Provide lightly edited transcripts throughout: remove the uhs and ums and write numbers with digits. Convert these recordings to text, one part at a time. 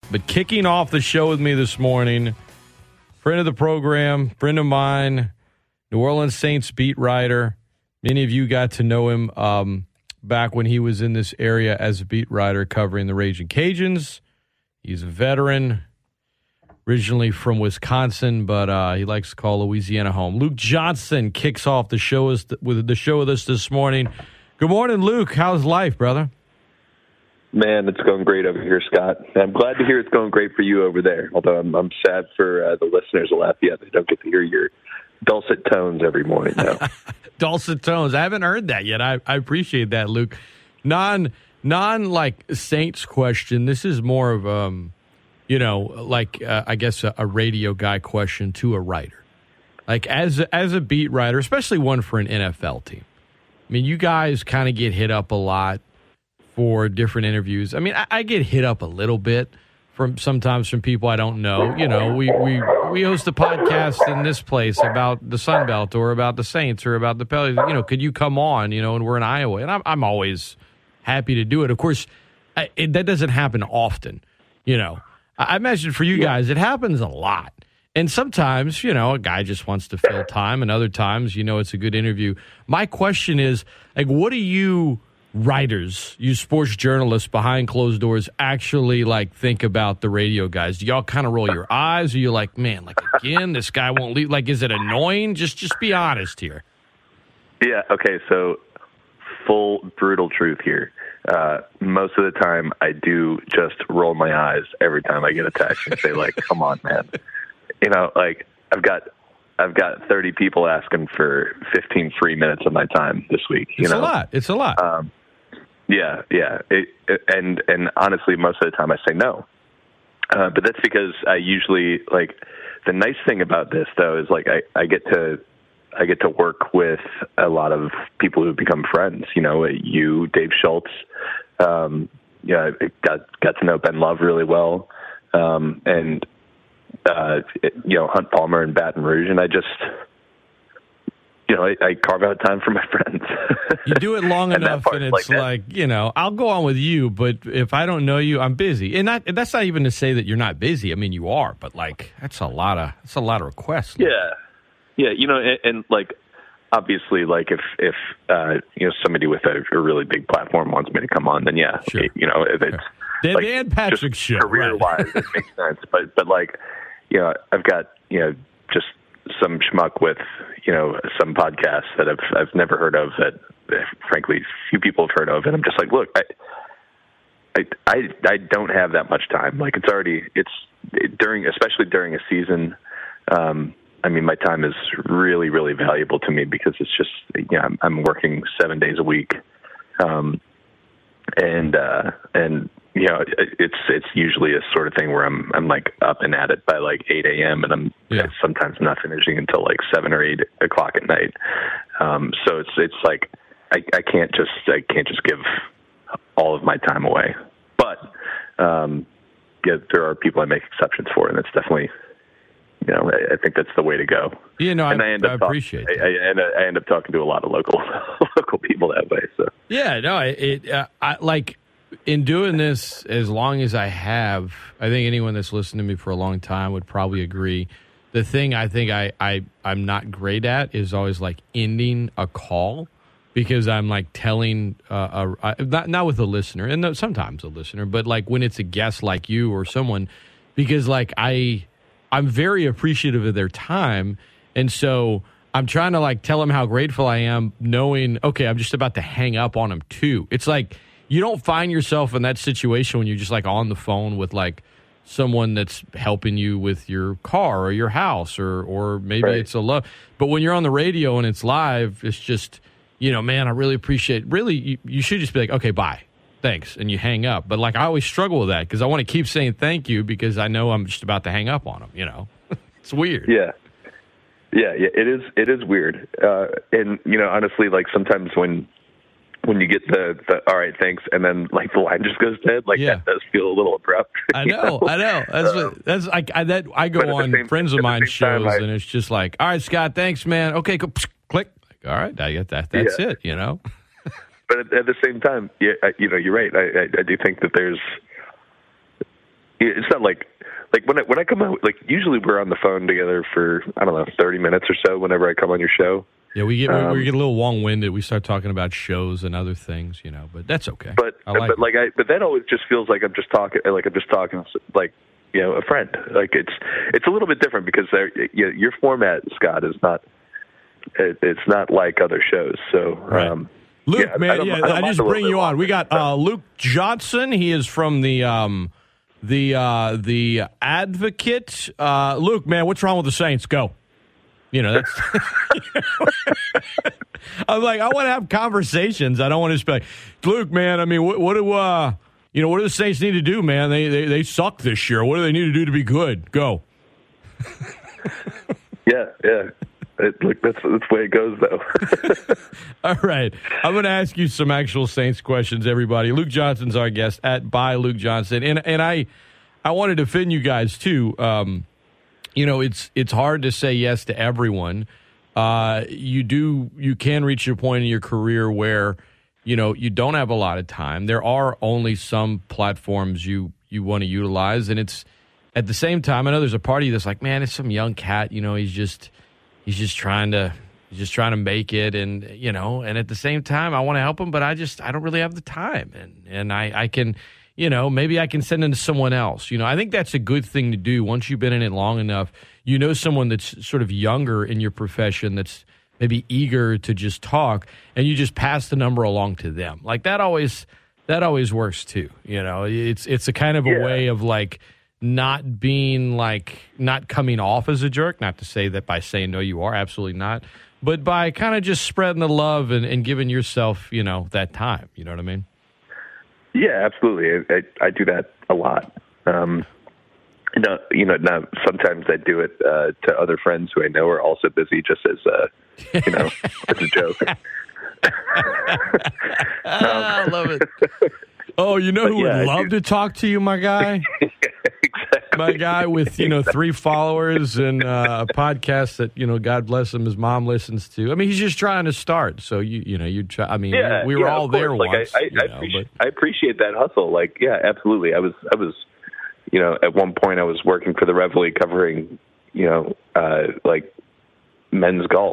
But kicking off the show with me this morning, friend of the program, friend of mine, New Orleans Saints beat writer. Many of you got to know him back when he was in this area as a beat writer covering the Ragin' Cajuns. He's a veteran, originally from Wisconsin, but he likes to call Louisiana home. Luke Johnson kicks off the show with us this morning. Good morning, Luke. How's life, brother? Man, it's going great over here, Scott. I'm glad to hear it's going great for you over there, although I'm sad for the listeners of Lafayette. They don't get to hear your dulcet tones every morning now. Dulcet tones. I haven't heard that yet. I appreciate that, Luke. Non like Saints question. This is more of I guess a radio guy question to a writer. Like as a beat writer, especially one for an NFL team. I mean, you guys kind of get hit up a lot for different interviews. I mean, I get hit up a little bit sometimes from people I don't know. You know, we host a podcast in this place about the Sun Belt or about the Saints or about the Pelicans. You know, could you come on? You know, and we're in Iowa, and I'm always happy to do it. Of course, that doesn't happen often. You know, I imagine for you guys, it happens a lot. And sometimes, you know, a guy just wants to fill time, and other times, you know, it's a good interview. My question is, like, what do you writers, you sports journalists behind closed doors actually like think about the radio guys? Do y'all kind of roll your eyes? Or you like, man, like again, this guy won't leave? Like, is it annoying? Just be honest here. Yeah. Okay. So full brutal truth here. Most of the time I do just roll my eyes every time I get a text and say like, come on, man. You know, like I've got 30 people asking for 15 free minutes of my time this week. It's a lot. Yeah. And honestly, most of the time I say no. But that's because I usually, like, the nice thing about this though is like I get to work with a lot of people who've become friends. You know, you, Dave Schultz. I got to know Ben Love really well, and Hunt Palmer and Baton Rouge, and I just, I carve out time for my friends. You do it long enough, and it's like, I'll go on with you, but if I don't know you, I'm busy. And that's not even to say that you're not busy. I mean, you are, but like that's a lot of requests. Yeah, and like obviously, like if somebody with a really big platform wants me to come on, then yeah, sure. If it's like, Dan Patrick show, career-wise, it makes sense. But like, I've got just some schmuck with some podcasts that I've never heard of that frankly few people have heard of, and I'm just like, look, I don't have that much time. Like especially during a season. I mean, my time is really, really valuable to me because it's just I'm working 7 days a week, and it's usually a sort of thing where I'm like up and at it by like 8 a.m. and I'm sometimes not finishing until like 7 or 8 o'clock at night. So it's like I can't just give all of my time away. But there are people I make exceptions for, and it's definitely. I think that's the way to go. And I appreciate it. I end up talking to a lot of local people that way. So I like in doing this as long as I have. I think anyone that's listened to me for a long time would probably agree. The thing I think I'm not great at is always like ending a call because I'm like telling not with a listener, and sometimes a listener, but like when it's a guest like you or someone, because like I'm very appreciative of their time, and so I'm trying to like tell them how grateful I am, knowing, okay, I'm just about to hang up on them too. It's like you don't find yourself in that situation when you're just like on the phone with like someone that's helping you with your car or your house or maybe right. It's a love. But when you're on the radio and it's live, it's just, man, I really appreciate. Really, you should just be like, okay, bye. Thanks, and you hang up. But like I always struggle with that because I want to keep saying thank you because I know I'm just about to hang up on them. It's weird. Yeah, it is weird. And honestly, like sometimes when you get the all right, thanks, and then like the line just goes dead, like that does feel a little abrupt. I know. I go on friends of mine shows, and it's just like, all right, Scott, thanks, man. Okay, go, click. Like, all right, I get that. That's it. But at the same time, you're right. I do think that there's it's not like when I come out, like usually we're on the phone together for, I don't know, 30 minutes or so whenever I come on your show. Yeah, we get a little long-winded. We start talking about shows and other things, but that's okay. But that always just feels like I'm just talking like a friend. Like it's a little bit different because your format, Scott, is not. It's not like other shows. So, right. Luke, I just bring you on. We got Luke Johnson. He is from the Advocate. Luke, man, what's wrong with the Saints? Go. That's. I'm like, I want to have conversations. I don't want to just be like, Luke, man. I mean, what do the Saints need to do, man? They suck this year. What do they need to do to be good? Go. Yeah. That's the way it goes, though. All right. I'm going to ask you some actual Saints questions, everybody. Luke Johnson's our guest at By Luke Johnson. And I want to defend you guys, too. It's hard to say yes to everyone. You can reach a point in your career where, you don't have a lot of time. There are only some platforms you want to utilize. And it's at the same time, I know there's a part of you that's like, man, it's some young cat, he's just trying to make it, and and at the same time I want to help him, but I don't really have the time, and I can, maybe I can send him to someone else. I think that's a good thing to do once you've been in it long enough. Someone that's sort of younger in your profession that's maybe eager to just talk, and you just pass the number along to them. Like that always works too. It's a kind of a way of like not coming off as a jerk. Not to say that by saying no, you are, absolutely not. But by kind of just spreading the love and giving yourself, that time. You know what I mean? Yeah, absolutely. I do that a lot. Now sometimes I do it to other friends who I know are also busy, just as as a joke. I love it. Oh, who would love to talk to you, my guy? Exactly. My guy with, 3 followers and a podcast that, God bless him, his mom listens to. I mean, he's just trying to start. So, you try. I mean, we were all there once. I appreciate that hustle. Like, yeah, absolutely. I was, at one point I was working for the Reveille covering, like men's golf.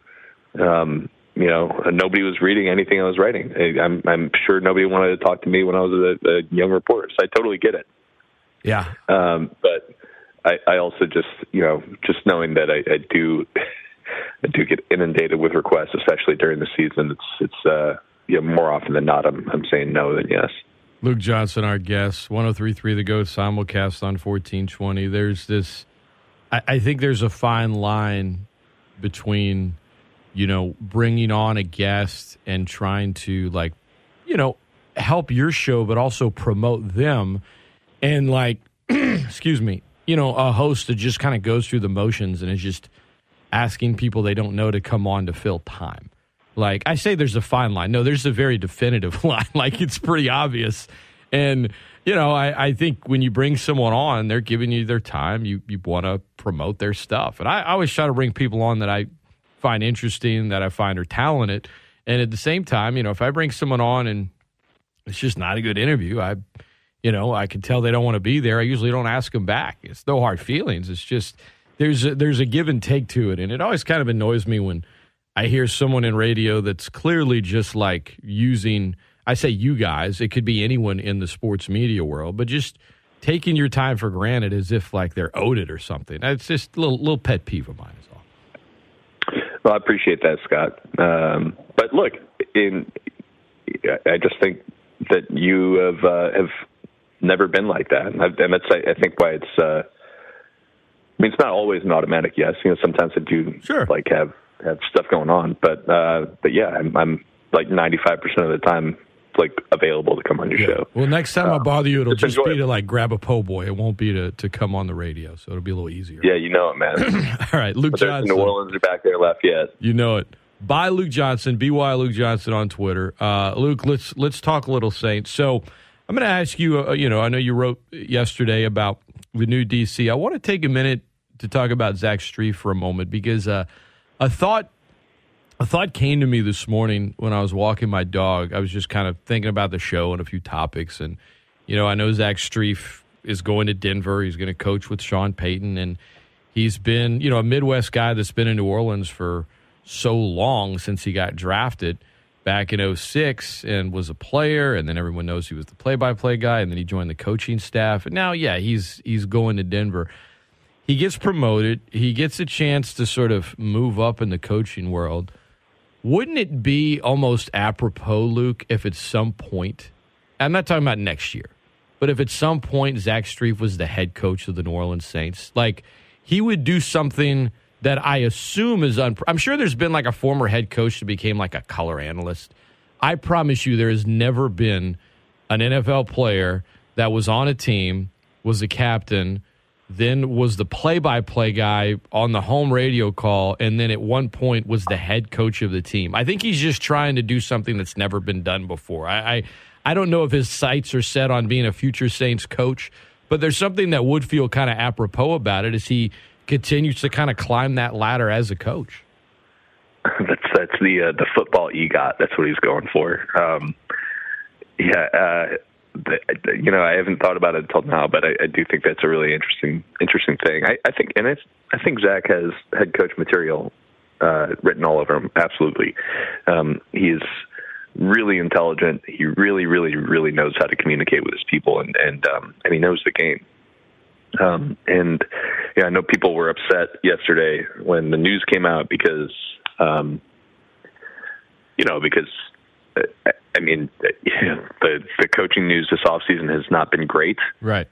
Nobody was reading anything I was writing. I'm sure nobody wanted to talk to me when I was a young reporter, so I totally get it. Yeah. But I also just knowing that I do get inundated with requests, especially during the season. It's more often than not, I'm saying no than yes. Luke Johnson, our guest, 103.3 The GOAT simulcast on 1420. There's this, I think there's a fine line between, bringing on a guest and trying to help your show, but also promote them. And excuse me, a host that just kind of goes through the motions and is just asking people they don't know to come on to fill time. Like I say, there's a fine line. No, there's a very definitive line. Like it's pretty obvious. And, I think when you bring someone on, they're giving you their time. You want to promote their stuff. And I always try to bring people on that I find interesting, that I find are talented. And at the same time, if I bring someone on and it's just not a good interview, I can tell they don't want to be there. I usually don't ask them back. It's no hard feelings. It's just there's a give and take to it. And it always kind of annoys me when I hear someone in radio that's clearly just like using, I say you guys, it could be anyone in the sports media world, but just taking your time for granted as if like they're owed it or something. It's just a little pet peeve of mine is all. Well, I appreciate that, Scott. But look, I just think that you have never been like that, and that's I think why it's. It's not always an automatic yes. Sometimes I do have stuff going on, but yeah, I'm like 95% of the time available to come on your show. Well, next time I bother you, it'll just be to grab a po' boy. It won't be to come on the radio, so it'll be a little easier. Yeah, you know it, man. All right, Luke Johnson. New Orleans are back there, Lafayette. You know it. By Luke Johnson, BY Luke Johnson on Twitter. Luke, let's talk a little Saints. So I'm going to ask you. I know you wrote yesterday about the new DC. I want to take a minute to talk about Zach Strief for a moment because a thought came to me this morning when I was walking my dog. I was just kind of thinking about the show and a few topics, and I know Zach Strief is going to Denver. He's going to coach with Sean Payton, and he's been, a Midwest guy that's been in New Orleans for so long since he got drafted back in 2006 and was a player, and then everyone knows he was the play-by-play guy, and then he joined the coaching staff. And now, he's going to Denver. He gets promoted. He gets a chance to sort of move up in the coaching world. Wouldn't it be almost apropos, Luke, if at some point, I'm not talking about next year, but if at some point Zach Strief was the head coach of the New Orleans Saints, like he would do something that I assume is I'm sure there's been like a former head coach that became like a color analyst. I promise you there has never been an NFL player that was on a team, was a captain, then was the play-by-play guy on the home radio call, and then at one point was the head coach of the team. I think he's just trying to do something that's never been done before. I don't know if his sights are set on being a future Saints coach, but there's something that would feel kind of apropos about it as he continues to kind of climb that ladder as a coach. That's the football EGOT. That's what he's going for. I haven't thought about it until now, but I do think that's a really interesting thing. I think Zach has head coach material written all over him. Absolutely, he's really intelligent. He really, really, really knows how to communicate with his people, and he knows the game. I know people were upset yesterday when the news came out because the coaching news this offseason has not been great. Right.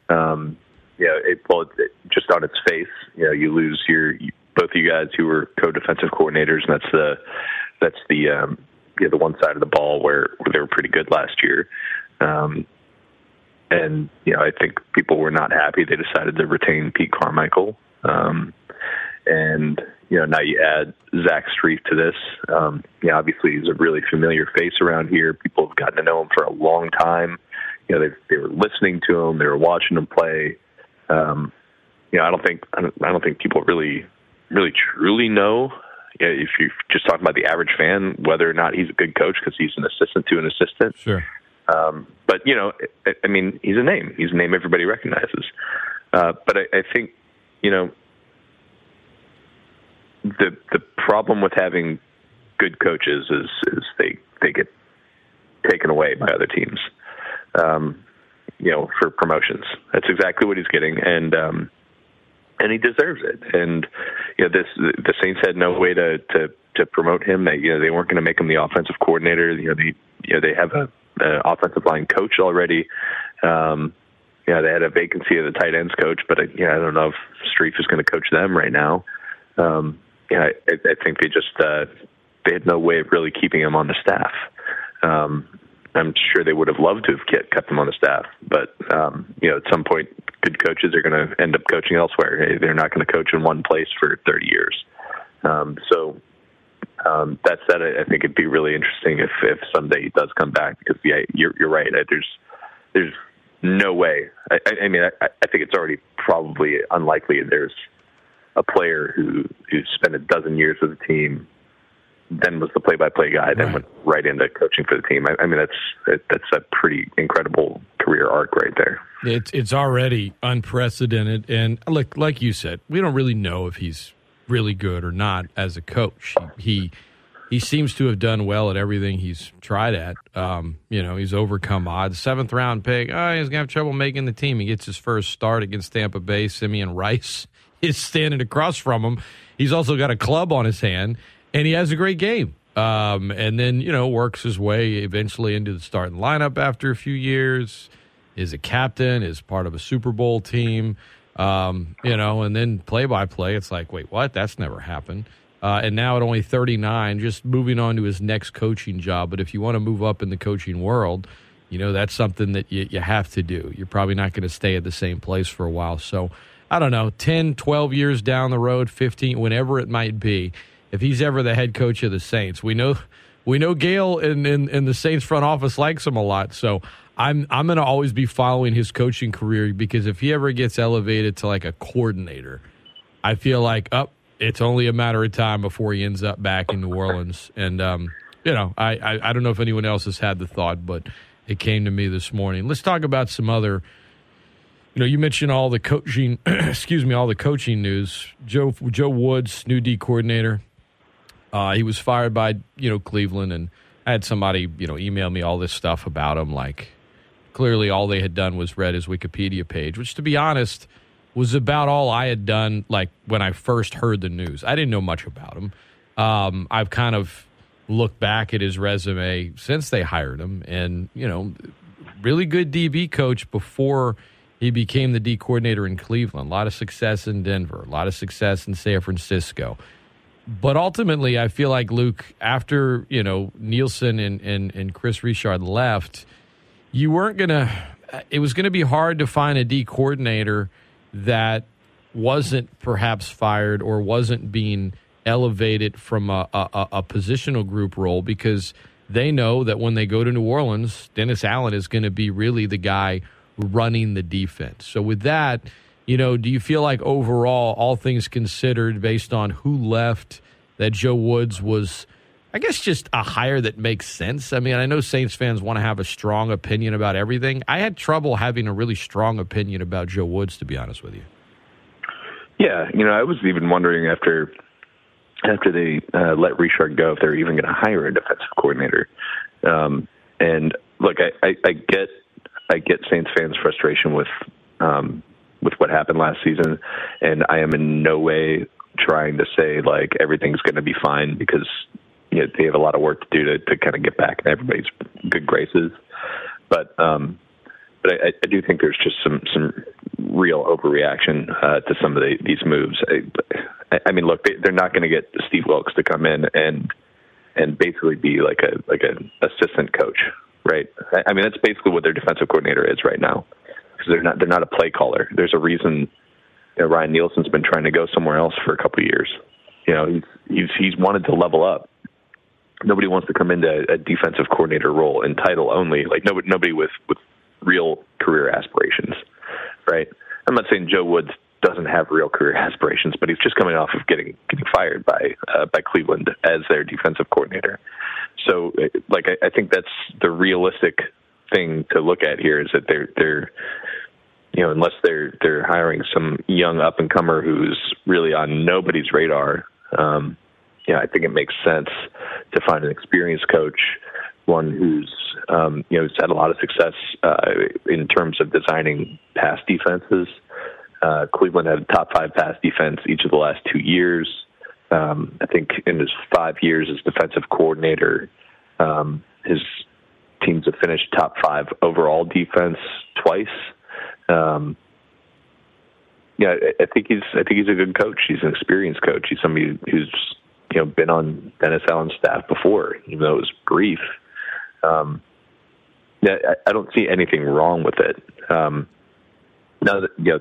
Just on its face, you lose both of you guys who were co-defensive coordinators, and that's the one side of the ball where they were pretty good last year. I think people were not happy. They decided to retain Pete Carmichael. Now you add Zach Strief to this. Obviously he's a really familiar face around here. People have gotten to know him for a long time. They were listening to him. They were watching him play. I don't think people really, really truly know. If you're just talking about the average fan, whether or not he's a good coach because he's an assistant to an assistant. Sure. But he's a name. He's a name everybody recognizes. But I think, the problem with having good coaches is they get taken away by other teams, for promotions. That's exactly what he's getting, and he deserves it. And the Saints had no way to promote him. They weren't going to make him the offensive coordinator. They have an offensive line coach already. They had a vacancy of the tight ends coach, but I don't know if Strief is going to coach them right now. I think they had no way of really keeping him on the staff. I'm sure they would have loved to have kept him on the staff, but at some point, good coaches are going to end up coaching elsewhere. They're not going to coach in one place for 30 years. That said, I think it'd be really interesting if someday he does come back, because you're right. There's no way. I think it's already probably unlikely there's a player who spent a dozen years with the team, then was the play-by-play guy, then went right into coaching for the team. That's a pretty incredible career arc right there. It's already unprecedented, and look, like you said, we don't really know if he's really good or not as a coach. He seems to have done well at everything he's tried at. He's overcome odds. 7th round pick. He's gonna have trouble making the team. He gets his first start against Tampa Bay. Simeon Rice is standing across from him. He's also got a club on his hand, and he has a great game. And then, works his way eventually into the starting lineup after a few years, is a captain, is part of a Super Bowl team, and then play-by-play. It's like, wait, what? That's never happened. And now at only 39, just moving on to his next coaching job. But if you want to move up in the coaching world, that's something that you have to do. You're probably not going to stay at the same place for a while. So, I don't know, 10, 12 years down the road, 15, whenever it might be, if he's ever the head coach of the Saints. We know Gale in the Saints front office likes him a lot. So I'm going to always be following his coaching career, because if he ever gets elevated to like a coordinator, I feel like it's only a matter of time before he ends up back in New Orleans. And, I don't know if anyone else has had the thought, but it came to me this morning. Let's talk about some other You mentioned all the coaching, all the coaching news. Joe Woods, new D coordinator. He was fired by, Cleveland, and I had somebody, email me all this stuff about him. Like, clearly all they had done was read his Wikipedia page, which, to be honest, was about all I had done, like, when I first heard the news. I didn't know much about him. I've kind of looked back at his resume since they hired him, and, really good DB coach before he became the D coordinator in Cleveland. A lot of success in Denver, a lot of success in San Francisco. But ultimately, I feel like, Luke, after, Nielsen and Chris Richard left, it was going to be hard to find a D coordinator that wasn't perhaps fired or wasn't being elevated from a positional group role, because they know that when they go to New Orleans, Dennis Allen is going to be really the guy running the defense. So with that, do you feel like overall, all things considered, based on who left, that Joe Woods was, I guess, just a hire that makes sense? I mean, I know Saints fans want to have a strong opinion about everything. I had trouble having a really strong opinion about Joe Woods, to be honest with you. Yeah, I was even wondering after they let Richard go if they're even going to hire a defensive coordinator. And look, I get Saints fans' frustration with what happened last season, and I am in no way trying to say like everything's going to be fine, because they have a lot of work to do to kind of get back in everybody's good graces. But I do think there's just some real overreaction to some of these moves. I mean, look, they're not going to get Steve Wilkes to come in and basically be like an assistant coach, right? I mean, that's basically what their defensive coordinator is right now, because they're not a play caller. There's a reason Ryan Nielsen's been trying to go somewhere else for a couple of years. He's wanted to level up. Nobody wants to come into a defensive coordinator role in title only. Like nobody with real career aspirations, right? I'm not saying Joe Woods doesn't have real career aspirations, but he's just coming off of getting fired by Cleveland as their defensive coordinator. So, I think that's the realistic thing to look at here, is that they're unless they're hiring some young up and comer who's really on nobody's radar. I think it makes sense to find an experienced coach, one who's had a lot of success in terms of designing pass defenses. Cleveland had a top 5 pass defense each of the last 2 years. I think in his 5 years as defensive coordinator, his teams have finished top 5 overall defense twice. I think he's a good coach. He's an experienced coach. He's somebody who's been on Dennis Allen's staff before, even though it was brief. I don't see anything wrong with it. Now that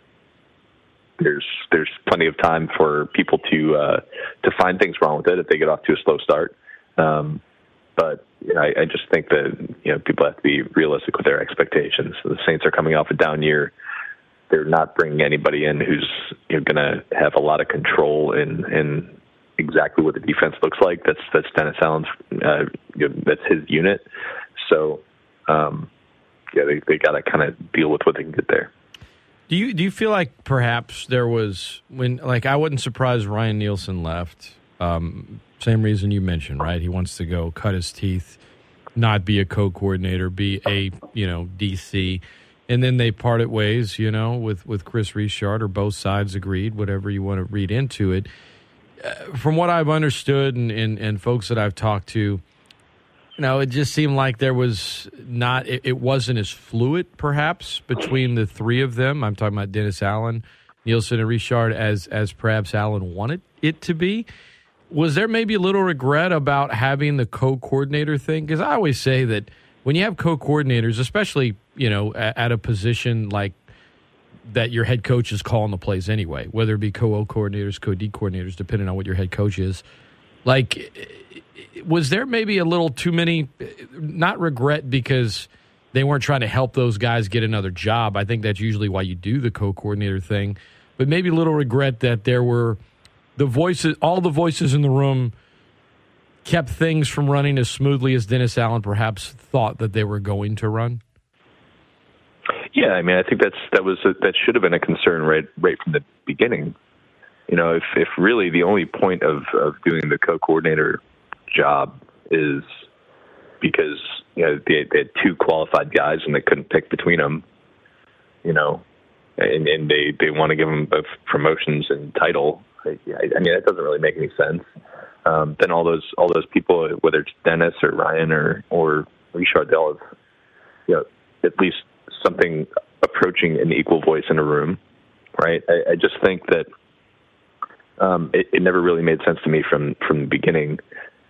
there's plenty of time for people to find things wrong with it if they get off to a slow start. But I just think that people have to be realistic with their expectations. So the Saints are coming off a down year. They're not bringing anybody in who's going to have a lot of control in exactly what the defense looks like. That's Dennis Allen's. That's his unit. So they got to kind of deal with what they can get there. Do you feel like perhaps there was I wasn't surprised Ryan Nielsen left. Same reason you mentioned, right? He wants to go cut his teeth, not be a co-coordinator, be a DC, and then they parted ways, with Chris Richard, or both sides agreed, whatever you want to read into it. From what I've understood and folks that I've talked to, it just seemed like there was it wasn't as fluid, perhaps, between the three of them. I'm talking about Dennis Allen, Nielsen, and Richard as perhaps Allen wanted it to be. Was there maybe a little regret about having the co-coordinator thing? Because I always say that when you have co-coordinators, especially, at a position like that, your head coach is calling the plays anyway, whether it be co-O coordinators, co-D coordinators, depending on what your head coach is. Was there maybe a little too many, not regret because they weren't trying to help those guys get another job. I think that's usually why you do the co-coordinator thing. But maybe a little regret that there were all the voices in the room kept things from running as smoothly as Dennis Allen perhaps thought that they were going to run? Yeah, I mean, I think that should have been a concern right from the beginning. If really the only point of doing the co-coordinator job is because they had two qualified guys and they couldn't pick between them, and they want to give them both promotions and title. I mean, that doesn't really make any sense. Then all those people, whether it's Dennis or Ryan or Richard, they'll have at least something approaching an equal voice in a room, right? I just think that it never really made sense to me from the beginning.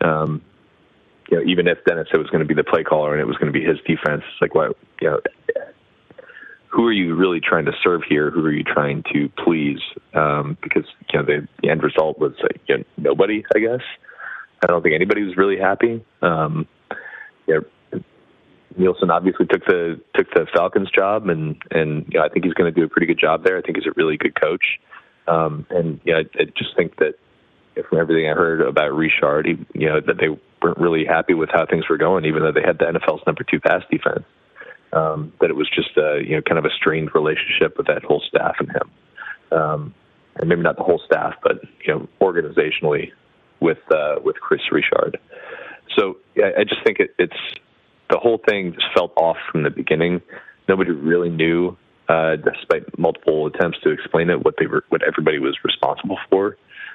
Even if Dennis said it was going to be the play caller and it was going to be his defense, it's like, what? Who are you really trying to serve here? Who are you trying to please? Because the end result was nobody, I guess. I don't think anybody was really happy. Nielsen obviously took the Falcons job, and I think he's going to do a pretty good job there. I think he's a really good coach. I just think that from everything I heard about Richard, that they weren't really happy with how things were going, even though they had the NFL's number 2 pass defense. That it was just kind of a strained relationship with that whole staff and him, and maybe not the whole staff, but organizationally with Chris Richard. So I just think it's the whole thing just felt off from the beginning. Nobody really knew, despite multiple attempts to explain it, what everybody was responsible for.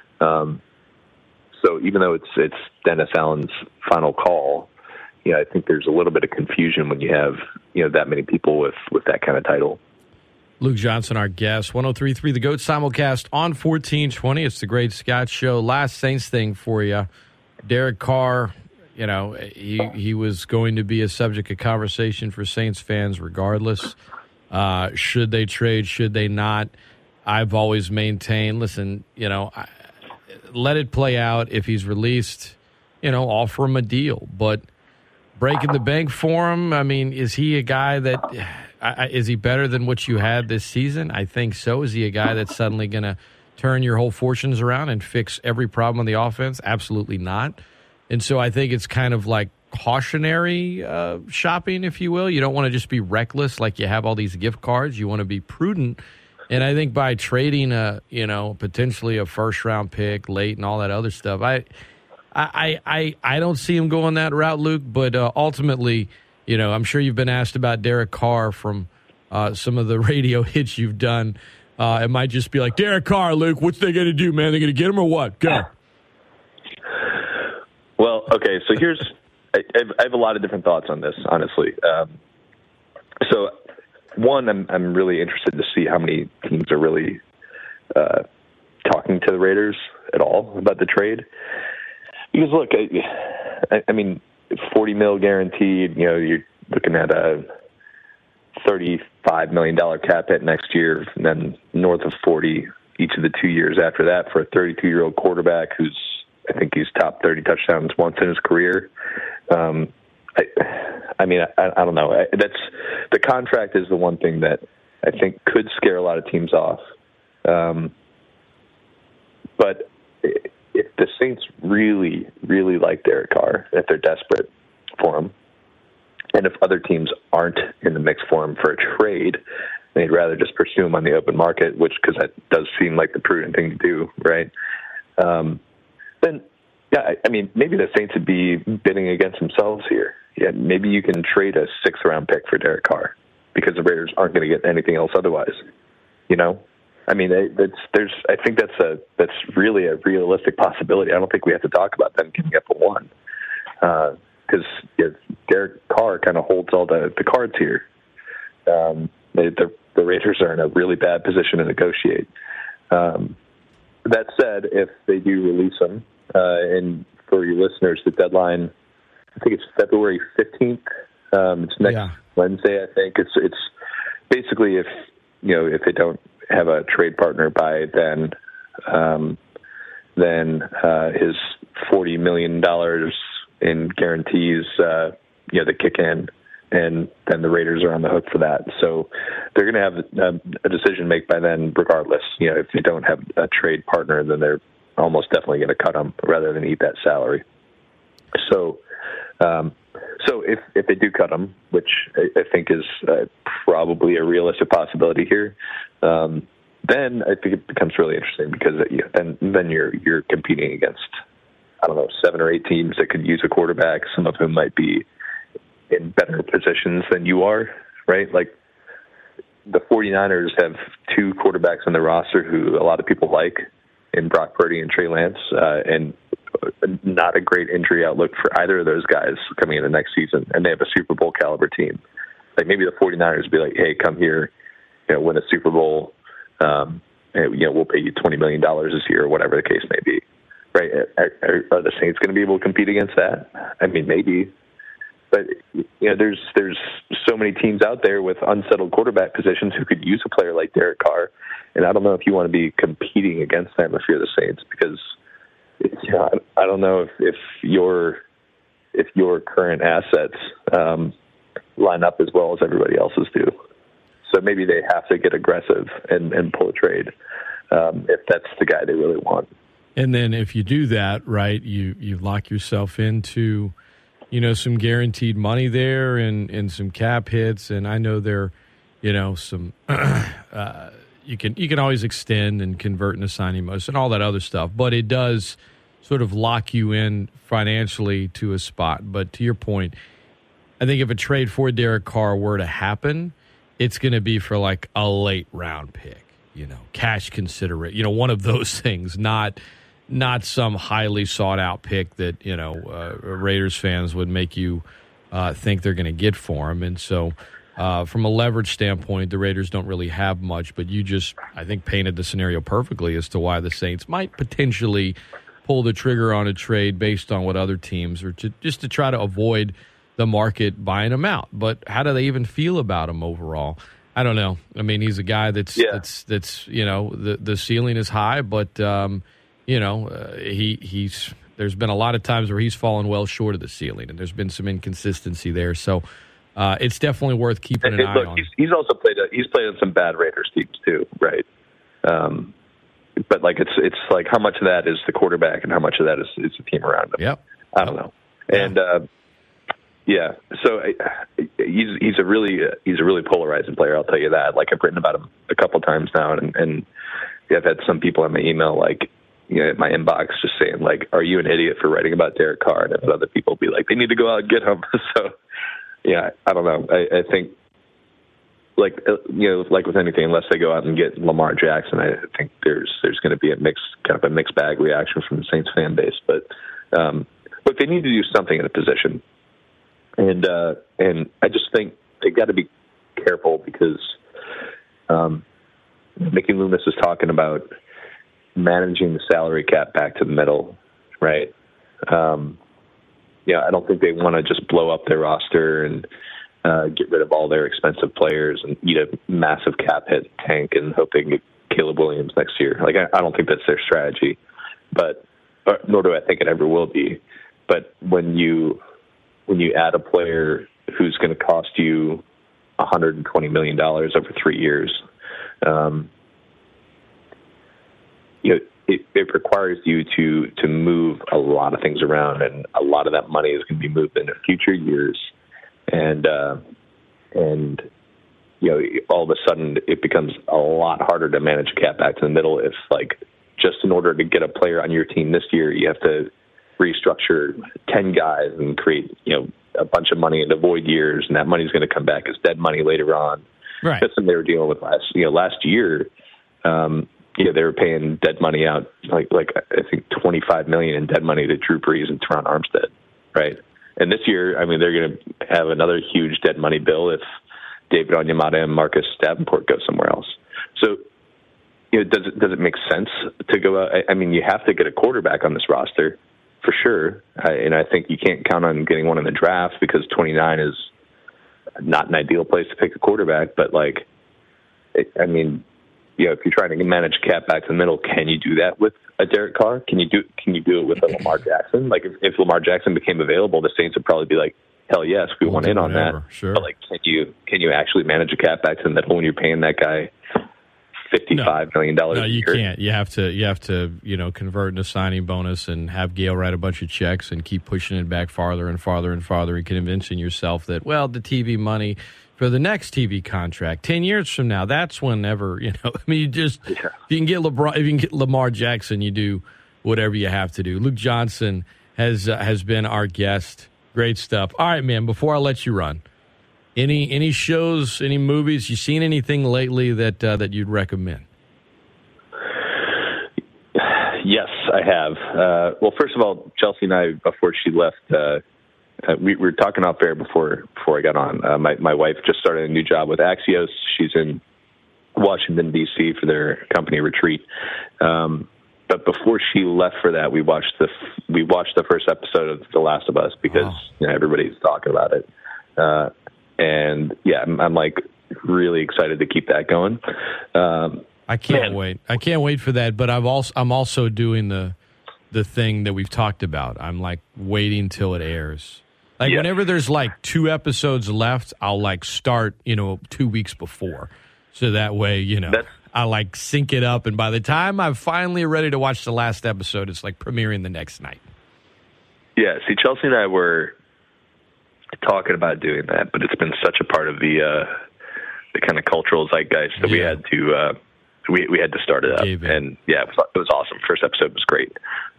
So even though it's Dennis Allen's final call, I think there's a little bit of confusion when you have that many people with that kind of title. Luke Johnson, our guest, 103.3 The GOAT simulcast on 1420. It's the Great Scott Show. Last Saints thing for you. Derek Carr, he was going to be a subject of conversation for Saints fans regardless. Should they trade? Should they not? I've always maintained, listen, let it play out. If he's released, offer him a deal. But breaking the bank for him, I mean, is he a guy that is he better than what you had this season? I think so. Is he a guy that's suddenly going to turn your whole fortunes around and fix every problem on the offense? Absolutely not. And so I think it's kind of like cautionary shopping, if you will. You don't want to just be reckless like you have all these gift cards. You want to be prudent. And I think by trading potentially a first-round pick late and all that other stuff, I don't see him going that route, Luke. But ultimately, I'm sure you've been asked about Derek Carr from some of the radio hits you've done. It might just be like, Derek Carr, Luke, what's they going to do, man? They're going to get him or what? Go. Well, okay, so I have a lot of different thoughts on this, honestly. So, one, I'm really interested to see how many teams are really talking to the Raiders at all about the trade. Because, look, I mean, $40 million guaranteed, you're looking at a $35 million cap hit next year, and then north of 40 each of the 2 years after that for a 32-year-old quarterback who's, I think he's top 30 touchdowns once in his career. I don't know. That's the contract is the one thing that I think could scare a lot of teams off. But if the Saints really, really like Derek Carr, if they're desperate for him, and if other teams aren't in the mix for him for a trade, they'd rather just pursue him on the open market, because that does seem like the prudent thing to do, right? Then, yeah, I mean, maybe the Saints would be bidding against themselves here. Yeah, maybe you can trade a 6th-round pick for Derek Carr because the Raiders aren't going to get anything else otherwise. I mean, I think that's really a realistic possibility. I don't think we have to talk about them giving up a 1 because Derek Carr kind of holds all the cards here. The Raiders are in a really bad position to negotiate. That said, if they do release him, and for your listeners, the deadline, I think it's February 15th. It's next Wednesday, I think. It's basically if they don't have a trade partner by then his $40 million in guarantees, they kick in, and then the Raiders are on the hook for that. So they're going to have a decision made by then regardless. If they don't have a trade partner, then they're almost definitely going to cut him rather than eat that salary. So So if they do cut him, which I think is probably a realistic possibility here, then I think it becomes really interesting because then you're competing against, I don't know, 7 or 8 teams that could use a quarterback, some of whom might be in better positions than you are, right? Like the 49ers have 2 quarterbacks on the roster who a lot of people like, in Brock Purdy and Trey Lance, and not a great injury outlook for either of those guys coming into next season. And they have a Super Bowl caliber team. Like maybe the 49ers would be like, hey, come here, win a Super Bowl. And, we'll pay you $20 million this year or whatever the case may be. Right? Are the Saints going to be able to compete against that? I mean, maybe. But there's so many teams out there with unsettled quarterback positions who could use a player like Derek Carr, and I don't know if you want to be competing against them if you're the Saints, because I don't know if your current assets line up as well as everybody else's do. So maybe they have to get aggressive and pull a trade if that's the guy they really want. And then if you do that, right, you lock yourself into some guaranteed money there and some cap hits. And I know there, some you can always extend and convert into signing bonus and all that other stuff. But it does sort of lock you in financially to a spot. But to your point, I think if a trade for Derek Carr were to happen, it's going to be for like a late round pick, cash consideration, one of those things, not some highly sought-out pick that, Raiders fans would make you think they're going to get for him. And so from a leverage standpoint, the Raiders don't really have much, but you just, I think, painted the scenario perfectly as to why the Saints might potentially pull the trigger on a trade based on what other teams are, just to try to avoid the market buying him out. But how do they even feel about him overall? I don't know. I mean, he's a guy that's the ceiling is high, but he's there's been a lot of times where he's fallen well short of the ceiling, and there's been some inconsistency there. So it's definitely worth keeping an eye on. He's also played on some bad Raiders teams too, right? But like it's like how much of that is the quarterback and how much of that is the team around him. Yep. I don't know. And so he's a really polarizing player. I'll tell you that. Like I've written about him a couple times now, and I've had some people in my email like, my inbox just saying like, "Are you an idiot for writing about Derek Carr?" And other people be like, "They need to go out and get him." So, I don't know. I think, like with anything, unless they go out and get Lamar Jackson, I think there's going to be a mixed bag reaction from the Saints fan base. But look, they need to do something in a position, and I just think they got to be careful because Mickey Loomis is talking about managing the salary cap back to the middle, right? I don't think they want to just blow up their roster and get rid of all their expensive players and eat a massive cap hit tank and hope they can get Caleb Williams next year. Like, I don't think that's their strategy, but nor do I think it ever will be. But when you add a player who's going to cost you $120 million over 3 years, it requires you to move a lot of things around, and a lot of that money is going to be moved into future years. And all of a sudden it becomes a lot harder to manage a cap back to the middle if, like, just in order to get a player on your team this year, you have to restructure 10 guys and create, a bunch of money into void years, and that money's going to come back as dead money later on. Right. That's what they were dealing with last year. They were paying dead money out, like I think $25 million in dead money to Drew Brees and Teron Armstead, right? And this year, I mean, they're going to have another huge dead money bill if David Onyemata and Marcus Davenport go somewhere else. So, does it make sense to go out? I mean, you have to get a quarterback on this roster for sure, and I think you can't count on getting one in the draft because 29 is not an ideal place to pick a quarterback. But if you're trying to manage cap back to the middle, can you do that with a Derek Carr? Can you do it with a Lamar Jackson? Like if Lamar Jackson became available, the Saints would probably be like, hell yes, we want in on that. Sure. But can you actually manage a cap back to the middle when you're paying that guy $55 million a year. No, you can't. You have to convert into signing bonus and have Gail write a bunch of checks and keep pushing it back farther and farther and farther and convincing yourself that, well, the TV money for the next TV contract 10 years from now, that's whenever, I mean, if you can get LeBron, if you can get Lamar Jackson, you do whatever you have to do. Luke Johnson has been our guest. Great stuff. All right, man, before I let you run, any shows, any movies, you seen anything lately that you'd recommend? Yes, I have. Well, first of all, Chelsea and I, before she left, we were talking off air before I got on. My wife just started a new job with Axios. She's in Washington, D.C. for their company retreat. But before she left for that, we watched the first episode of The Last of Us because everybody's talking about it. And yeah, I'm like really excited to keep that going. I can't wait. I can't wait for that. But I'm also doing the thing that we've talked about. I'm like waiting till it airs. Like whenever there's like 2 episodes left, I'll like start 2 weeks before, so that way I like sync it up. And by the time I'm finally ready to watch the last episode, it's like premiering the next night. Yeah. See, Chelsea and I were talking about doing that, but it's been such a part of the kind of cultural zeitgeist that we had to we had to start it up. And yeah, it was awesome. First episode was great.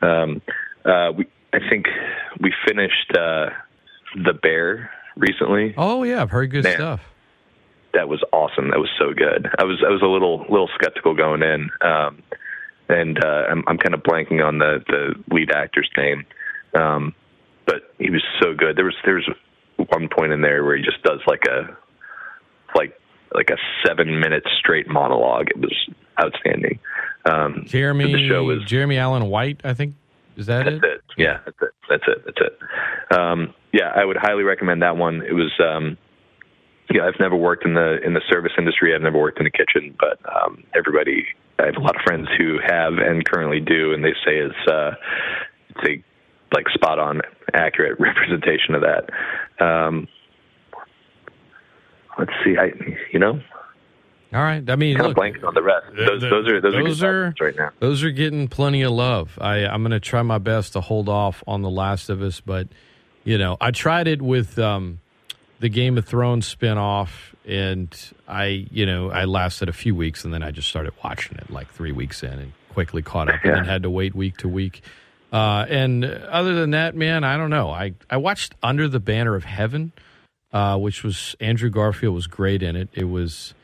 I think we finished The Bear recently. Oh yeah, I've heard good stuff. That was awesome. That was so good. I was a little skeptical going in, and I'm kind of blanking on the lead actor's name, but he was so good. There was one point in there where he just does like a 7-minute straight monologue. It was outstanding. The show was Jeremy Allen White, I think. Is that it? That's it. Yeah, that's it. Yeah, I would highly recommend that one. It was. I've never worked in the service industry. I've never worked in the kitchen, but I have a lot of friends who have and currently do, and they say it's a like spot on, accurate representation of that. Let's see. All right. I mean, kind of blanking on the rest. Those are right now. Those are getting plenty of love. I'm going to try my best to hold off on The Last of Us, but I tried it with the Game of Thrones spinoff, and I lasted a few weeks, and then I just started watching it like 3 weeks in and quickly caught up, and then had to wait week to week. And other than that, man, I don't know. I watched Under the Banner of Heaven, which was Andrew Garfield was great in it. It was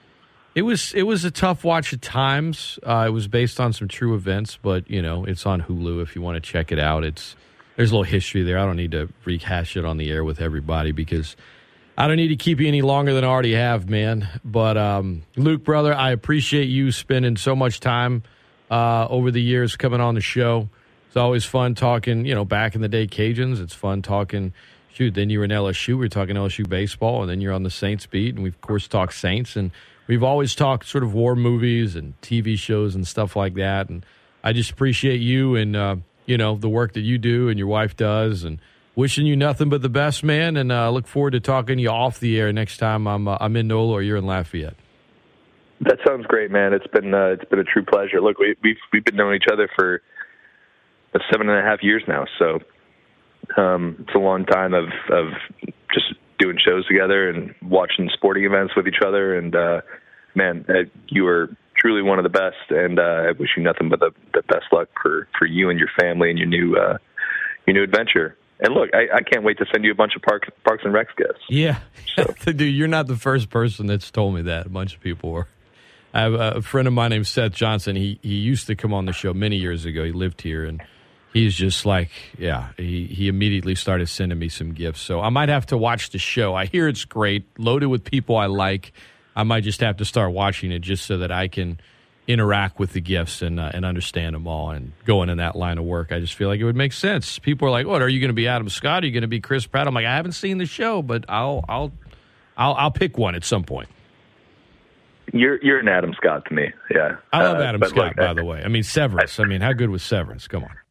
a tough watch at times. It was based on some true events, but it's on Hulu if you want to check it out. There's a little history there. I don't need to rehash it on the air with everybody because I don't need to keep you any longer than I already have, man. But Luke, brother, I appreciate you spending so much time over the years coming on the show. It's always fun talking, back in the day Cajuns. It's fun talking. Shoot, then you were in LSU. We were talking LSU baseball, and then you're on the Saints beat, and we, of course, talk Saints. And we've always talked sort of war movies and TV shows and stuff like that. And I just appreciate you and, the work that you do and your wife does. And wishing you nothing but the best, man. And I look forward to talking to you off the air next time I'm in NOLA or you're in Lafayette. That sounds great, man. It's been a true pleasure. Look, we've been knowing each other for 7.5 years now, so it's a long time of just doing shows together and watching sporting events with each other. And man, you are truly one of the best, and I wish you nothing but the best luck for you and your family and your new adventure. And look, I can't wait to send you a bunch of Parks and Rec gifts. Yeah, so. Dude, you're not the first person that's told me that. A bunch of people were. I have a friend of mine named Seth Johnson. He used to come on the show many years ago. He lived here, and he's just like, he immediately started sending me some gifts. So I might have to watch the show. I hear it's great, loaded with people I like. I might just have to start watching it just so that I can interact with the gifts and understand them all and going in that line of work. I just feel like it would make sense. People are like, "What, are you going to be Adam Scott? Are you going to be Chris Pratt?" I'm like, I haven't seen the show, but I'll pick one at some point. You're an Adam Scott to me, yeah. I love Adam Scott, by the way. I mean, Severance. I mean, how good was Severance? Come on.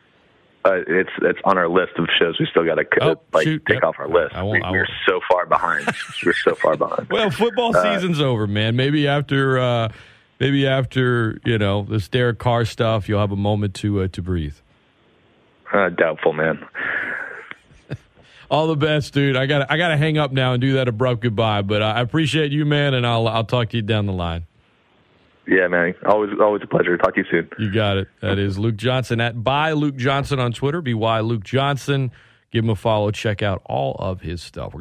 It's on our list of shows we still got to take off our list. We're so far behind. We're so far behind. Well, football season's over, man. Maybe after maybe after this Derek Carr stuff, you'll have a moment to breathe. Doubtful, man. All the best, dude. I got to hang up now and do that abrupt goodbye. But I appreciate you, man, and I'll talk to you down the line. Yeah, man. Always a pleasure. Talk to you soon. You got it. That is Luke Johnson at @ByLukeJohnson on Twitter. BY Luke Johnson. Give him a follow. Check out all of his stuff.